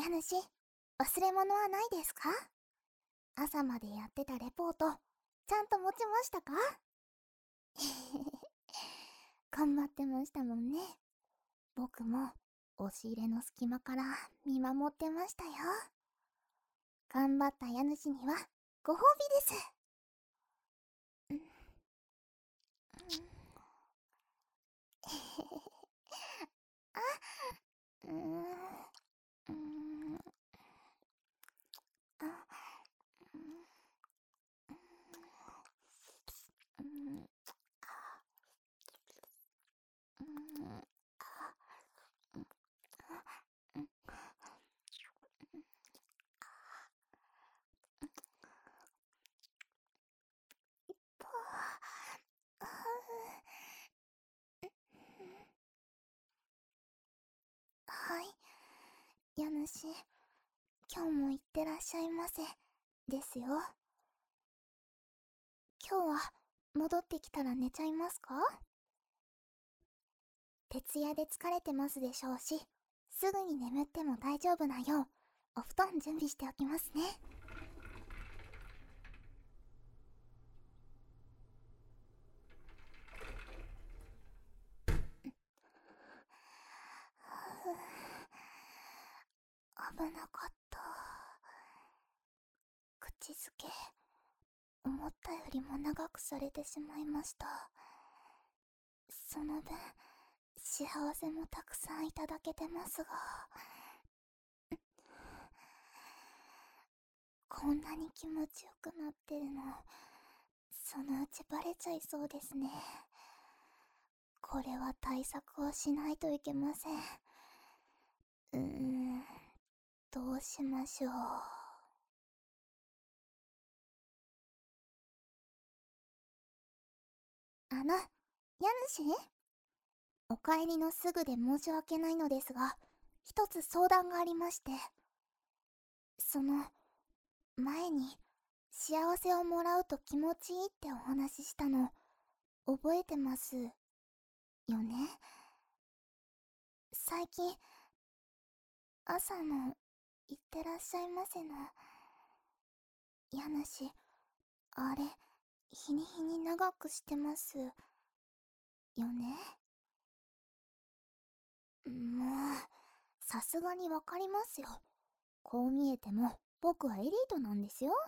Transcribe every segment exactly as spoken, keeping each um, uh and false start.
家主、忘れ物はないですか？朝までやってたレポート、ちゃんと持ちましたか？頑張ってましたもんね。僕も、押し入れの隙間から見守ってましたよ。頑張った家主には、ご褒美です。うんうんあ、うーん、うーん、あ、うん、うん、うん、うん、ぽあはい、家主、今日も行ってらっしゃいませ。ですよ。今日は、戻ってきたら寝ちゃいますか？徹夜で疲れてますでしょうし、すぐに眠っても大丈夫なよう、お布団準備しておきますね。危なかった。口づけ、思ったよりも長くされてしまいました。その分、幸せもたくさんいただけてますが、こんなに気持ちよくなってるの、そのうちバレちゃいそうですね。これは対策をしないといけません。うーん、どうしましょう。あの、家主、お帰りのすぐで申し訳ないのですが、一つ相談がありまして。その、前に、幸せをもらうと気持ちいいってお話ししたの、覚えてますよね？最近、朝の、いってらっしゃいませの、家主、あれ、日に日に長くしてますよね？もう、さすがにわかりますよ。こう見えても、僕はエリートなんですよ。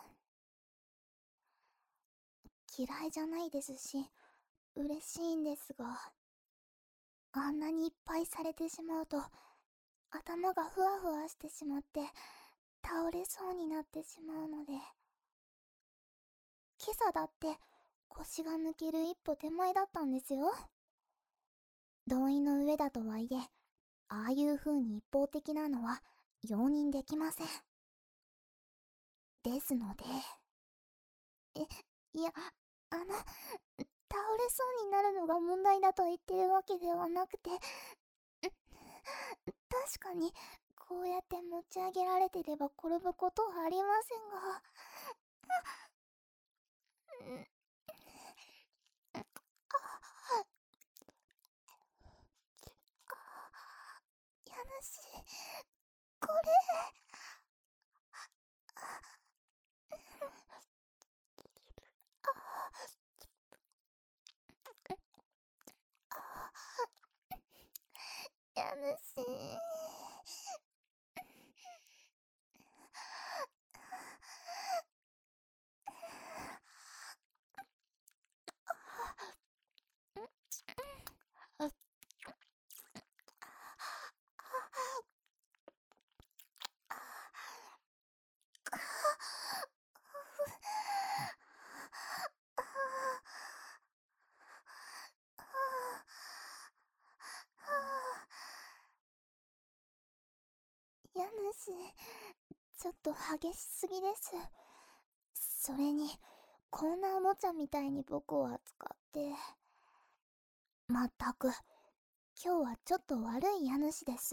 嫌いじゃないですし、嬉しいんですが、あんなにいっぱいされてしまうと、頭がふわふわしてしまって、倒れそうになってしまうので、今朝だって腰が抜ける一歩手前だったんですよ。同意の上だとはいえ、ああいう風に一方的なのは容認できません。ですので、え、いや、あの、倒れそうになるのが問題だと言ってるわけではなくて、確かに、こうやって持ち上げられてれば転ぶことはありませんが、家主、これ、家主。家主、ちょっと激しすぎです。それに、こんなおもちゃみたいに僕を扱って。まったく、今日はちょっと悪い家主です。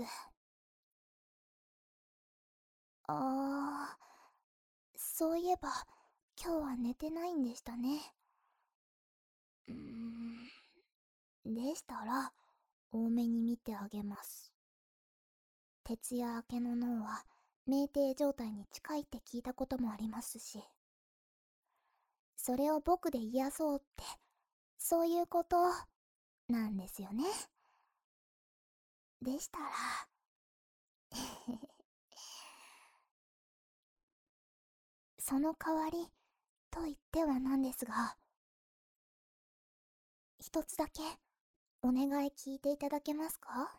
あー、そういえば、今日は寝てないんでしたね。うーん、でしたら、多めに見てあげます。徹夜明けの脳は、 酩酊状態に近いって聞いたこともありますし、それを僕で癒そうって、そういうことなんですよね。でしたらその代わりと言ってはなんですが、一つだけお願い聞いていただけますか？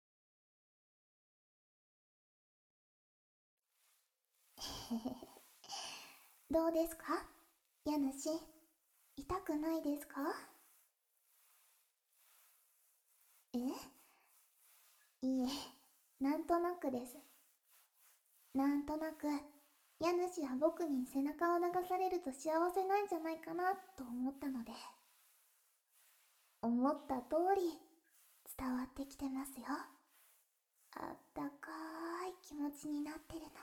どうですか、家主。痛くないですか？え、いいえ、なんとなくです。なんとなく、家主は僕に背中を流されると幸せなんじゃないかなと思ったので、思った通り伝わってきてますよ。あったかーい気持ちになってるの。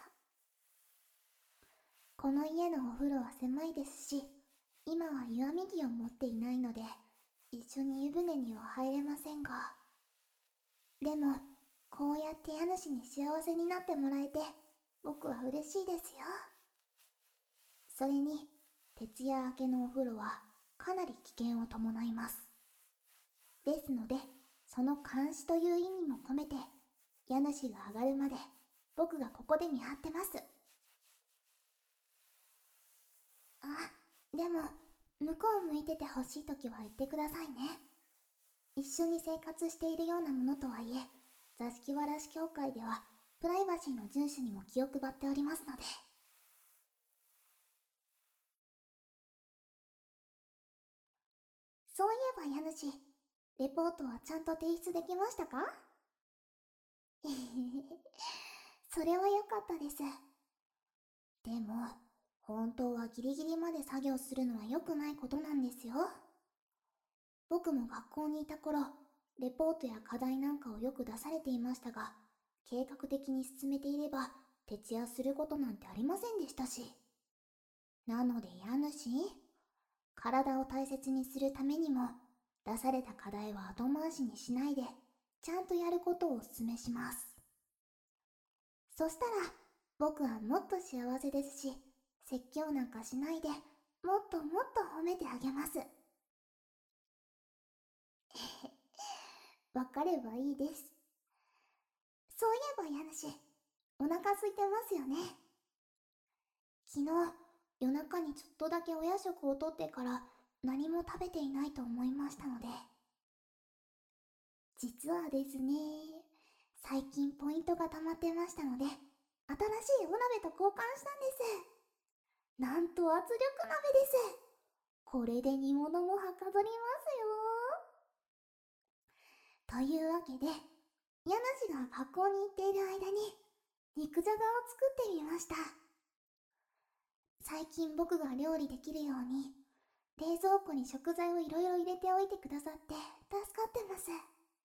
この家のお風呂は狭いですし、今は湯あみ着を持っていないので、一緒に湯船には入れませんが、でも、こうやって家主に幸せになってもらえて、僕は嬉しいですよ。それに、徹夜明けのお風呂はかなり危険を伴います。ですので、その監視という意味も込めて、家主が上がるまで僕がここで見張ってます。あ、でも、向こう向いててほしいときは言ってくださいね。一緒に生活しているようなものとはいえ、座敷わらし協会では、プライバシーの遵守にも気を配っておりますので。そういえば家主、レポートはちゃんと提出できましたか？えへへそれは良かったです。でも、本当はギリギリまで作業するのは良くないことなんですよ。僕も学校にいた頃、レポートや課題なんかをよく出されていましたが、計画的に進めていれば、徹夜することなんてありませんでしたし。なので家主、体を大切にするためにも、出された課題は後回しにしないで、ちゃんとやることをお勧めします。そしたら、僕はもっと幸せですし、説教なんかしないで、もっともっと褒めてあげます。わかればいいです。そういえば家主、お腹空いてますよね。昨日、夜中にちょっとだけお夜食をとってから何も食べていないと思いましたので。実はですね、最近ポイントが溜まってましたので、新しいお鍋と交換したんです。なんと圧力鍋です。これで煮物もはかどりますよ。というわけで、家主が学校に行っている間に肉じゃがを作ってみました。最近僕が料理できるように、冷蔵庫に食材をいろいろ入れておいてくださって助かってます。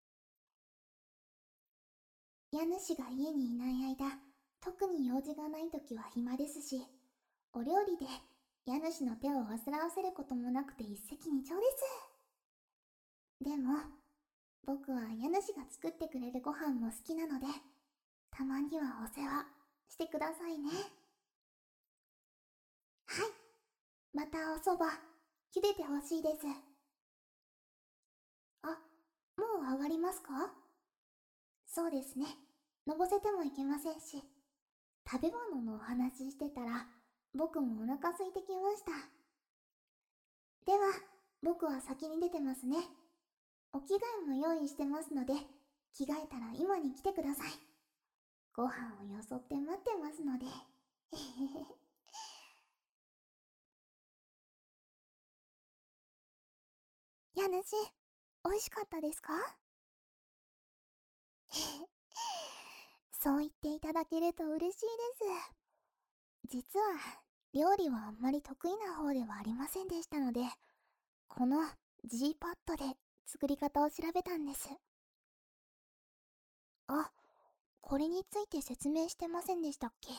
家主が家にいない間、特に用事がない時は暇ですし、お料理で家主の手を煩わせることもなくて一石二鳥です。でも、僕は家主が作ってくれるご飯も好きなので、たまにはお世話してくださいね。はい、またおそば、茹でてほしいです。あ、もう上がりますか？そうですね。のぼせてもいけませんし。食べ物のお話ししてたら、僕もお腹空いてきました。では、僕は先に出てますね。お着替えも用意してますので、着替えたら今に来てください。ご飯をよそって待ってますので。へへへ。家主、美味しかったですか？そう言っていただけると嬉しいです。実は、料理はあんまり得意な方ではありませんでしたので、この G パッドで作り方を調べたんです。あ、これについて説明してませんでしたっけ？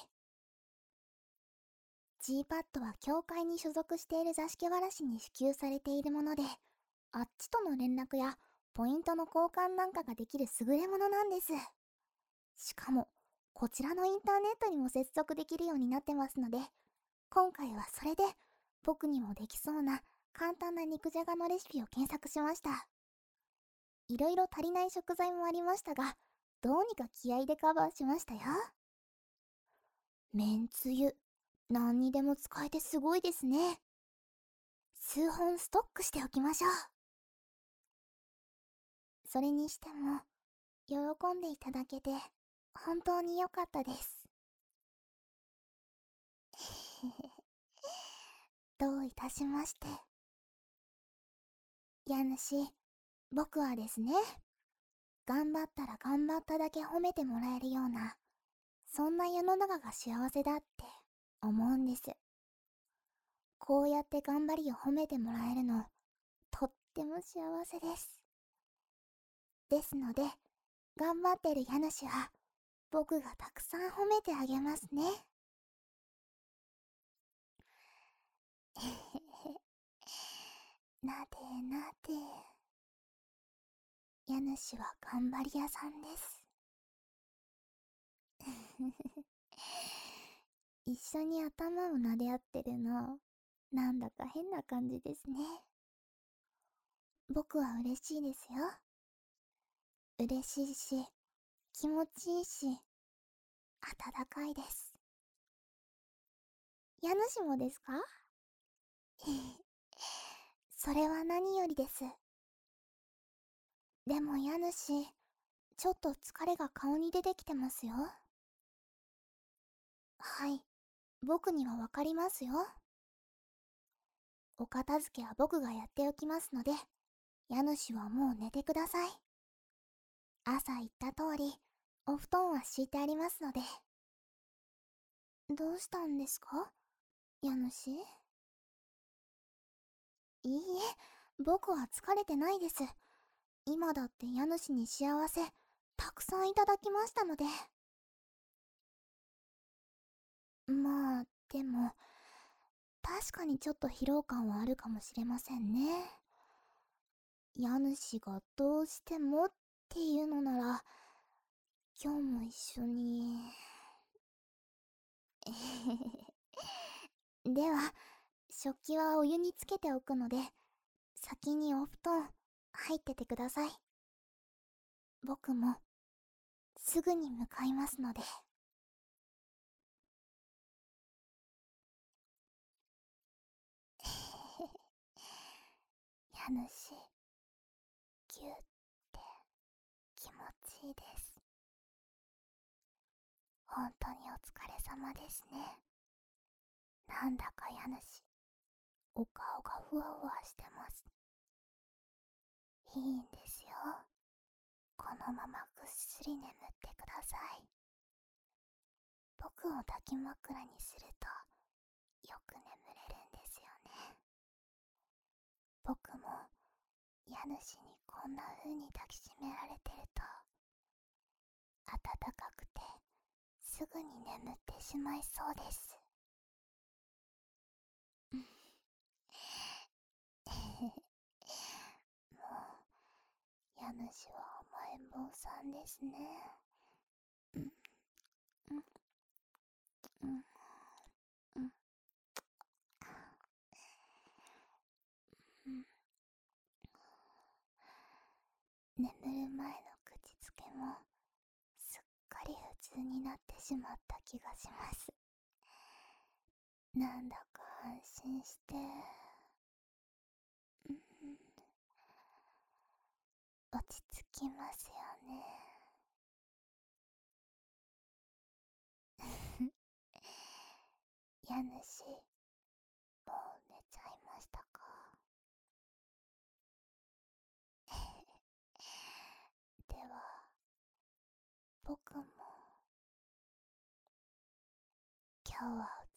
G パッドは教会に所属している座敷わらしに支給されているもので、あっちとの連絡やポイントの交換なんかができる優れものなんです。しかも、 こちらのインターネットにも接続できるようになってますので、今回はそれで僕にもできそうな簡単な肉じゃがのレシピを検索しました。いろいろ足りない食材もありましたが、どうにか気合でカバーしましたよ。めんつゆ、何にでも使えてすごいですね。数本ストックしておきましょう。それにしても、喜んでいただけて本当に良かったです。どういたしまして。家主、僕はですね、頑張ったら頑張っただけ褒めてもらえるような、そんな世の中が幸せだって思うんです。こうやって頑張りを褒めてもらえるの、とっても幸せです。ですので、頑張ってる家主は、僕がたくさん褒めてあげますね。なでなで。家主は頑張り屋さんです。一緒に頭を撫で合ってるの、なんだか変な感じですね。僕は嬉しいですよ。嬉しいし、気持ちいいし、温かいです。家主もですか？それは何よりです。でも家主、ちょっと疲れが顔に出てきてますよ。はい、僕にはわかりますよ。お片付けは僕がやっておきますので、家主はもう寝てください。朝言った通り、お布団は敷いてありますので。どうしたんですか、家主？いいえ、僕は疲れてないです。今だって家主に幸せ、たくさんいただきましたので。まあ、でも、確かにちょっと疲労感はあるかもしれませんね。家主がどうしてもっていうのなら、今日も一緒に。では、食器はお湯につけておくので、先にお布団入っててください。僕もすぐに向かいますので。家主、ぎゅって気持ちいいです。本当にお疲れ様ですね。なんだか家主、お顔がふわふわしてます。いいんですよ。このままぐっすり眠ってください。僕を抱き枕にするとよく眠れるんですよね。僕も家主にこんな風に抱きしめられてると暖かくてすぐに眠ってしまいそうです。もう家主は甘えん坊さんですね。うんうんうんうんうん。眠る前の口づけもすっかり普通になってしまった気がします。なんだか安心して、うん、落ち着きますよね。家主、もう寝ちゃいましたか？では、僕も今日は